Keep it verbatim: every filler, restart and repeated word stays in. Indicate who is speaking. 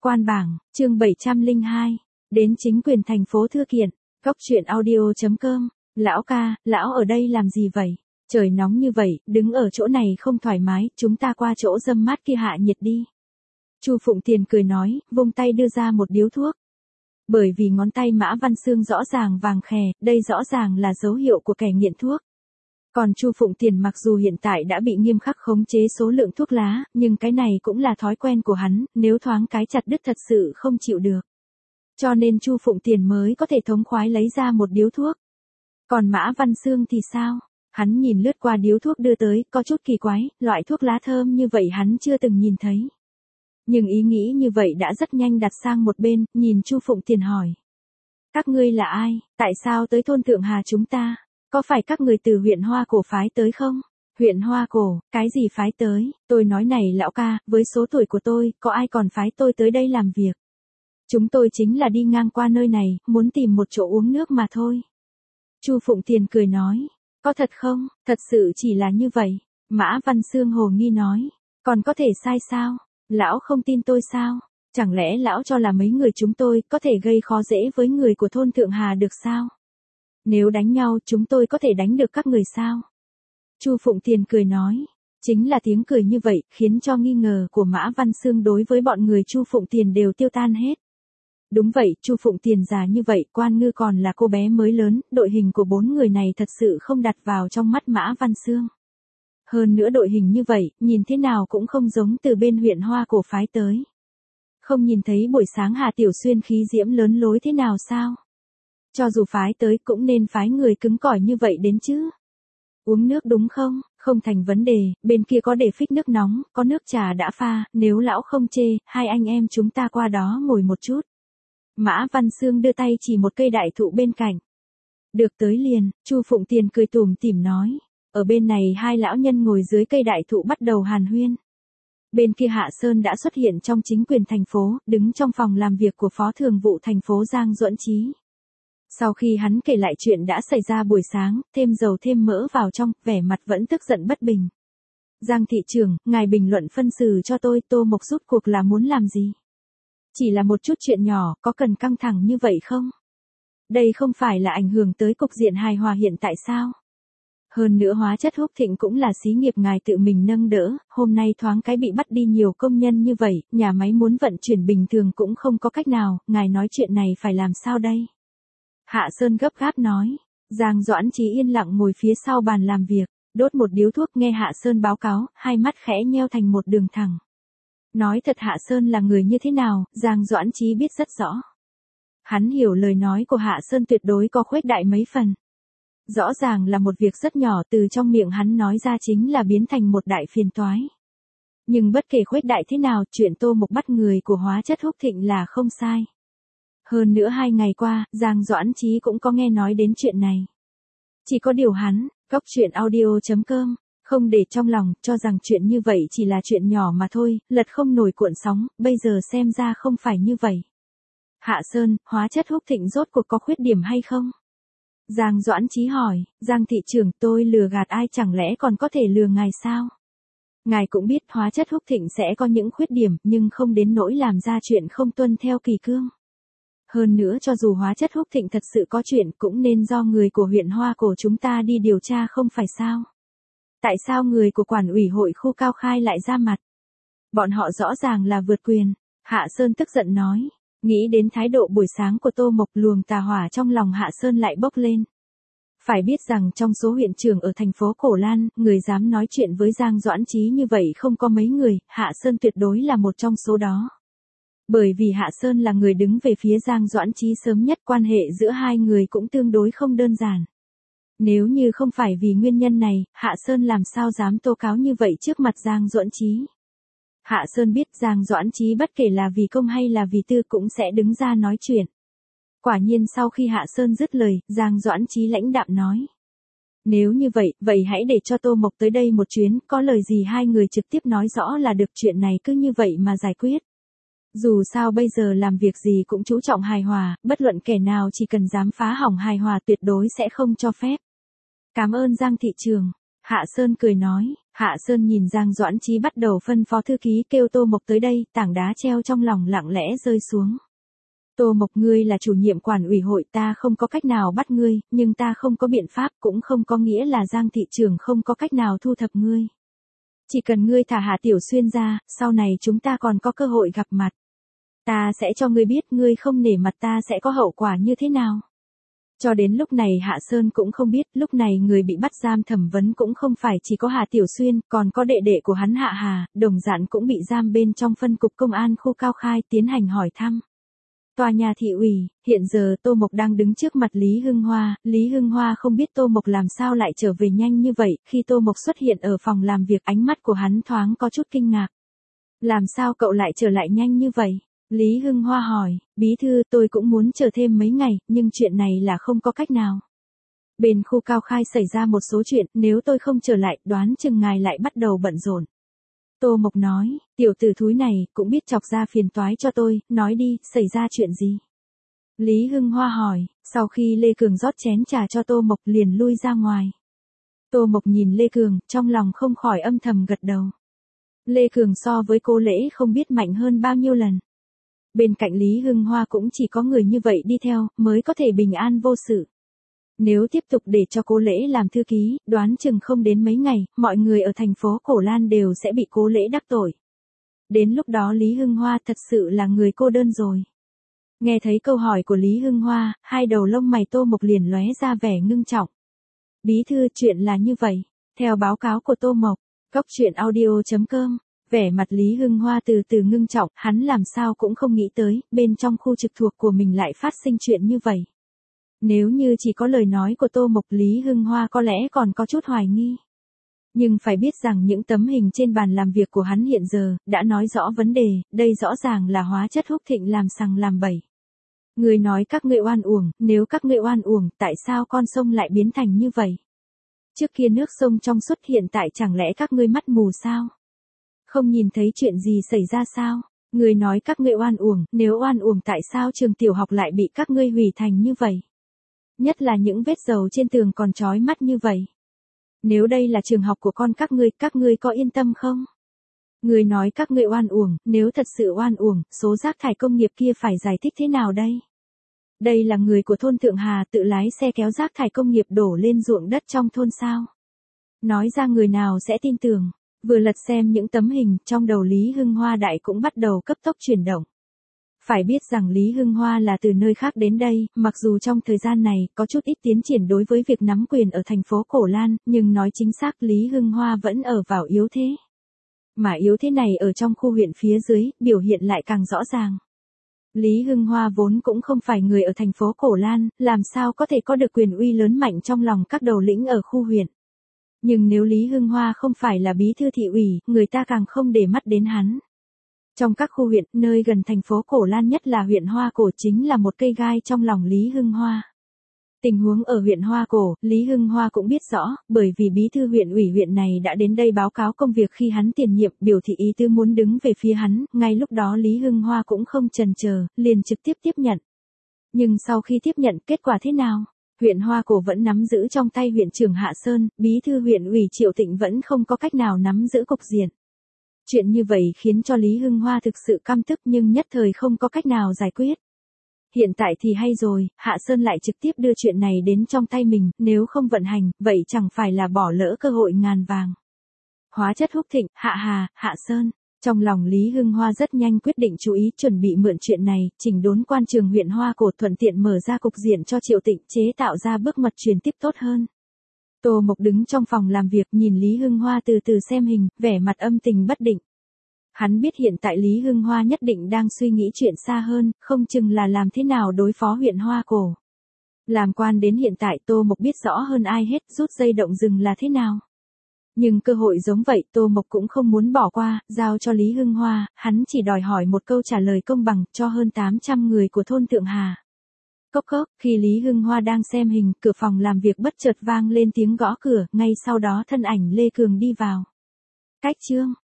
Speaker 1: Quan bảng, chương bảy trăm lẻ hai, đến chính quyền thành phố thư kiện, góc truyện audio chấm com, lão ca, lão ở đây làm gì vậy? Trời nóng như vậy, đứng ở chỗ này không thoải mái, chúng ta qua chỗ dâm mát kia hạ nhiệt đi. Chu Phụng Tiền cười nói, vung tay đưa ra một điếu thuốc. Bởi vì ngón tay Mã Văn Xương rõ ràng vàng khè, đây rõ ràng là dấu hiệu của kẻ nghiện thuốc. Còn Chu Phụng Tiền mặc dù hiện tại đã bị nghiêm khắc khống chế số lượng thuốc lá, nhưng cái này cũng là thói quen của hắn, nếu thoáng cái chặt đứt thật sự không chịu được. Cho nên Chu Phụng Tiền mới có thể thống khoái lấy ra một điếu thuốc. Còn Mã Văn Xương thì sao? Hắn nhìn lướt qua điếu thuốc đưa tới, có chút kỳ quái, loại thuốc lá thơm như vậy hắn chưa từng nhìn thấy. Nhưng ý nghĩ như vậy đã rất nhanh đặt sang một bên, nhìn Chu Phụng Tiền hỏi. Các ngươi là ai, tại sao tới thôn Thượng Hà chúng ta? Có phải các người từ huyện Hoa Cổ phái tới không? Huyện Hoa Cổ, cái gì phái tới? Tôi nói này lão ca, với số tuổi của tôi, có ai còn phái tôi tới đây làm việc? Chúng tôi chính là đi ngang qua nơi này, muốn tìm một chỗ uống nước mà thôi. Chu Phụng Tiền cười nói, có thật không? Thật sự chỉ là như vậy. Mã Văn Xương hồ nghi nói, còn có thể sai sao? Lão không tin tôi sao? Chẳng lẽ lão cho là mấy người chúng tôi có thể gây khó dễ với người của thôn Thượng Hà được sao? Nếu đánh nhau chúng tôi có thể đánh được các người sao? Chu Phụng Tiền cười nói, chính là tiếng cười như vậy khiến cho nghi ngờ của Mã Văn Xương đối với bọn người Chu Phụng Tiền đều tiêu tan hết. Đúng vậy, Chu Phụng Tiền già như vậy, Quan Ngư còn là cô bé mới lớn, đội hình của bốn người này thật sự không đặt vào trong mắt Mã Văn Xương. Hơn nữa đội hình như vậy, nhìn thế nào cũng không giống từ bên huyện Hoa Cổ phái tới. Không nhìn thấy buổi sáng Hà Tiểu Xuyên khí diễm lớn lối thế nào sao? Cho dù phái tới cũng nên phái người cứng cỏi như vậy đến chứ. Uống nước đúng không? Không thành vấn đề, bên kia có để phích nước nóng, có nước trà đã pha, nếu lão không chê, hai anh em chúng ta qua đó ngồi một chút. Mã Văn Xương đưa tay chỉ một cây đại thụ bên cạnh. Được tới liền, Chu Phụng Tiền cười tủm tỉm nói. Ở bên này hai lão nhân ngồi dưới cây đại thụ bắt đầu hàn huyên. Bên kia Hạ Sơn đã xuất hiện trong chính quyền thành phố, đứng trong phòng làm việc của Phó Thường vụ thành phố Giang Duẫn Chí. Sau khi hắn kể lại chuyện đã xảy ra buổi sáng, thêm dầu thêm mỡ vào trong, vẻ mặt vẫn tức giận bất bình. Giang thị trưởng, ngài bình luận phân xử cho tôi, Tô Mộc rút cuộc là muốn làm gì? Chỉ là một chút chuyện nhỏ, có cần căng thẳng như vậy không? Đây không phải là ảnh hưởng tới cục diện hài hòa hiện tại sao? Hơn nữa Hóa Chất Húc Thịnh cũng là xí nghiệp ngài tự mình nâng đỡ, hôm nay thoáng cái bị bắt đi nhiều công nhân như vậy, nhà máy muốn vận chuyển bình thường cũng không có cách nào, ngài nói chuyện này phải làm sao đây? Hạ Sơn gấp gáp nói, Giang Doãn Chí yên lặng ngồi phía sau bàn làm việc, đốt một điếu thuốc nghe Hạ Sơn báo cáo, hai mắt khẽ nheo thành một đường thẳng. Nói thật Hạ Sơn là người như thế nào, Giang Doãn Chí biết rất rõ. Hắn hiểu lời nói của Hạ Sơn tuyệt đối có khuếch đại mấy phần. Rõ ràng là một việc rất nhỏ từ trong miệng hắn nói ra chính là biến thành một đại phiền toái. Nhưng bất kể khuếch đại thế nào, chuyện Tô Mộc bắt người của Hóa Chất Húc Thịnh là không sai. Hơn nữa hai ngày qua, Giang Doãn Chí cũng có nghe nói đến chuyện này. Chỉ có điều hắn, góc truyện audio chấm com, không để trong lòng, cho rằng chuyện như vậy chỉ là chuyện nhỏ mà thôi, lật không nổi cuộn sóng, bây giờ xem ra không phải như vậy. Hạ Sơn, Hóa Chất Húc Thịnh rốt cuộc có khuyết điểm hay không? Giang Doãn Chí hỏi, Giang thị trưởng, tôi lừa gạt ai chẳng lẽ còn có thể lừa ngài sao? Ngài cũng biết Hóa Chất Húc Thịnh sẽ có những khuyết điểm, nhưng không đến nỗi làm ra chuyện không tuân theo kỷ cương. Hơn nữa cho dù Hóa Chất Húc Thịnh thật sự có chuyện cũng nên do người của huyện Hoa Cổ chúng ta đi điều tra không phải sao? Tại sao người của quản ủy hội khu Cao Khai lại ra mặt? Bọn họ rõ ràng là vượt quyền. Hạ Sơn tức giận nói. Nghĩ đến thái độ buổi sáng của Tô Mộc, luồng tà hỏa trong lòng Hạ Sơn lại bốc lên. Phải biết rằng trong số huyện trưởng ở thành phố Cổ Lan, người dám nói chuyện với Giang Doãn Chí như vậy không có mấy người, Hạ Sơn tuyệt đối là một trong số đó. Bởi vì Hạ Sơn là người đứng về phía Giang Doãn Chí sớm nhất, quan hệ giữa hai người cũng tương đối không đơn giản. Nếu như không phải vì nguyên nhân này, Hạ Sơn làm sao dám tố cáo như vậy trước mặt Giang Doãn Chí. Hạ Sơn biết Giang Doãn Chí bất kể là vì công hay là vì tư cũng sẽ đứng ra nói chuyện. Quả nhiên sau khi Hạ Sơn dứt lời, Giang Doãn Chí lãnh đạm nói. Nếu như vậy, vậy hãy để cho Tô Mộc tới đây một chuyến, có lời gì hai người trực tiếp nói rõ là được, chuyện này cứ như vậy mà giải quyết. Dù sao bây giờ làm việc gì cũng chú trọng hài hòa, bất luận kẻ nào chỉ cần dám phá hỏng hài hòa tuyệt đối sẽ không cho phép. Cảm ơn Giang thị trường. Hạ Sơn cười nói, Hạ Sơn nhìn Giang Doãn Chí bắt đầu phân phó thư ký kêu Tô Mộc tới đây, tảng đá treo trong lòng lặng lẽ rơi xuống. Tô Mộc, ngươi là chủ nhiệm quản ủy hội, ta không có cách nào bắt ngươi, nhưng ta không có biện pháp, cũng không có nghĩa là Giang thị trưởng không có cách nào thu thập ngươi. Chỉ cần ngươi thả Hạ Tiểu Xuyên ra, sau này chúng ta còn có cơ hội gặp mặt. Ta sẽ cho ngươi biết ngươi không nể mặt ta sẽ có hậu quả như thế nào. Cho đến lúc này Hạ Sơn cũng không biết, lúc này người bị bắt giam thẩm vấn cũng không phải chỉ có Hạ Tiểu Xuyên, còn có đệ đệ của hắn Hạ Hà, đồng dạng cũng bị giam bên trong phân cục công an khu Cao Khai tiến hành hỏi thăm. Tòa nhà thị ủy, hiện giờ Tô Mộc đang đứng trước mặt Lý Hưng Hoa, Lý Hưng Hoa không biết Tô Mộc làm sao lại trở về nhanh như vậy, khi Tô Mộc xuất hiện ở phòng làm việc ánh mắt của hắn thoáng có chút kinh ngạc. Làm sao cậu lại trở lại nhanh như vậy? Lý Hưng Hoa hỏi, bí thư tôi cũng muốn chờ thêm mấy ngày, nhưng chuyện này là không có cách nào. Bên khu Cao Khai xảy ra một số chuyện, nếu tôi không trở lại, đoán chừng ngài lại bắt đầu bận rộn. Tô Mộc nói, tiểu tử thúi này, cũng biết chọc ra phiền toái cho tôi, nói đi, xảy ra chuyện gì? Lý Hưng Hoa hỏi, sau khi Lê Cường rót chén trà cho Tô Mộc liền lui ra ngoài. Tô Mộc nhìn Lê Cường, trong lòng không khỏi âm thầm gật đầu. Lê Cường so với cô Lễ không biết mạnh hơn bao nhiêu lần. Bên cạnh Lý Hưng Hoa cũng chỉ có người như vậy đi theo, mới có thể bình an vô sự. Nếu tiếp tục để cho Cố Lễ làm thư ký, đoán chừng không đến mấy ngày, mọi người ở thành phố Cổ Lan đều sẽ bị Cố Lễ đắc tội. Đến lúc đó Lý Hưng Hoa thật sự là người cô đơn rồi. Nghe thấy câu hỏi của Lý Hưng Hoa, hai đầu lông mày Tô Mộc liền lóe ra vẻ ngưng trọng. Bí thư, chuyện là như vậy. Theo báo cáo của Tô Mộc, góc truyện audio chấm com, vẻ mặt Lý Hưng Hoa từ từ ngưng trọng, hắn làm sao cũng không nghĩ tới, bên trong khu trực thuộc của mình lại phát sinh chuyện như vậy. Nếu như chỉ có lời nói của Tô Mộc, Lý Hưng Hoa có lẽ còn có chút hoài nghi. Nhưng phải biết rằng những tấm hình trên bàn làm việc của hắn hiện giờ, đã nói rõ vấn đề, đây rõ ràng là hóa chất húc thịnh làm sằng làm bậy. Người nói các ngươi oan uổng, nếu các ngươi oan uổng, tại sao con sông lại biến thành như vậy? Trước kia nước sông trong suốt, hiện tại chẳng lẽ các ngươi mắt mù sao? Không nhìn thấy chuyện gì xảy ra sao? Người nói các ngươi oan uổng, nếu oan uổng tại sao trường tiểu học lại bị các ngươi hủy thành như vậy? Nhất là những vết dầu trên tường còn chói mắt như vậy. Nếu đây là trường học của con các ngươi, các ngươi có yên tâm không? Người nói các ngươi oan uổng, nếu thật sự oan uổng, số rác thải công nghiệp kia phải giải thích thế nào đây? Đây là người của thôn Thượng Hà tự lái xe kéo rác thải công nghiệp đổ lên ruộng đất trong thôn sao? Nói ra người nào sẽ tin tưởng? Vừa lật xem những tấm hình, trong đầu Lý Hưng Hoa đại cũng bắt đầu cấp tốc chuyển động. Phải biết rằng Lý Hưng Hoa là từ nơi khác đến đây, mặc dù trong thời gian này có chút ít tiến triển đối với việc nắm quyền ở thành phố Cổ Lan, nhưng nói chính xác Lý Hưng Hoa vẫn ở vào yếu thế. Mà yếu thế này ở trong khu huyện phía dưới, biểu hiện lại càng rõ ràng. Lý Hưng Hoa vốn cũng không phải người ở thành phố Cổ Lan, làm sao có thể có được quyền uy lớn mạnh trong lòng các đầu lĩnh ở khu huyện. Nhưng nếu Lý Hưng Hoa không phải là bí thư thị ủy, người ta càng không để mắt đến hắn. Trong các khu huyện, nơi gần thành phố Cổ Lan nhất là huyện Hoa Cổ chính là một cây gai trong lòng Lý Hưng Hoa. Tình huống ở huyện Hoa Cổ, Lý Hưng Hoa cũng biết rõ, bởi vì bí thư huyện ủy huyện này đã đến đây báo cáo công việc khi hắn tiền nhiệm, biểu thị ý tứ muốn đứng về phía hắn, ngay lúc đó Lý Hưng Hoa cũng không chần chờ, liền trực tiếp tiếp nhận. Nhưng sau khi tiếp nhận, kết quả thế nào? Huyện Hoa Cổ vẫn nắm giữ trong tay huyện trưởng Hạ Sơn, bí thư huyện ủy Triệu Tịnh vẫn không có cách nào nắm giữ cục diện. Chuyện như vậy khiến cho Lý Hưng Hoa thực sự căm tức nhưng nhất thời không có cách nào giải quyết. Hiện tại thì hay rồi, Hạ Sơn lại trực tiếp đưa chuyện này đến trong tay mình, nếu không vận hành, vậy chẳng phải là bỏ lỡ cơ hội ngàn vàng. Hóa chất húc thịnh, Hạ Hà, Hạ Sơn. Trong lòng Lý Hưng Hoa rất nhanh quyết định chú ý chuẩn bị mượn chuyện này, chỉnh đốn quan trường huyện Hoa Cổ thuận tiện mở ra cục diện cho Triệu Tịnh chế tạo ra bước ngoặt truyền tiếp tốt hơn. Tô Mộc đứng trong phòng làm việc nhìn Lý Hưng Hoa từ từ xem hình, vẻ mặt âm tình bất định. Hắn biết hiện tại Lý Hưng Hoa nhất định đang suy nghĩ chuyện xa hơn, không chừng là làm thế nào đối phó huyện Hoa Cổ. Làm quan đến hiện tại Tô Mộc biết rõ hơn ai hết rút dây động rừng là thế nào. Nhưng cơ hội giống vậy Tô Mộc cũng không muốn bỏ qua, giao cho Lý Hưng Hoa, hắn chỉ đòi hỏi một câu trả lời công bằng cho hơn tám trăm người của thôn Thượng Hà. Cốc cốc, khi Lý Hưng Hoa đang xem hình, cửa phòng làm việc bất chợt vang lên tiếng gõ cửa, ngay sau đó thân ảnh Lê Cường đi vào. Cách chương